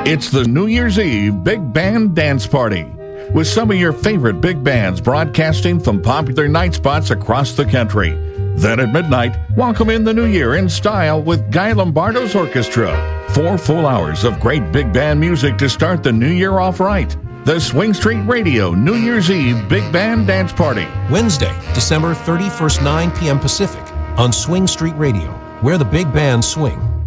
It's the New Year's Eve Big Band Dance Party, with some of your favorite big bands broadcasting from popular night spots across the country. Then at midnight, welcome in the new year in style with Guy Lombardo's orchestra. 4 full hours of great big band music to start the new year off right. The Swing Street Radio New Year's Eve Big Band Dance Party. Wednesday, December 31st, 9 p.m. Pacific on Swing Street Radio, where the big bands swing.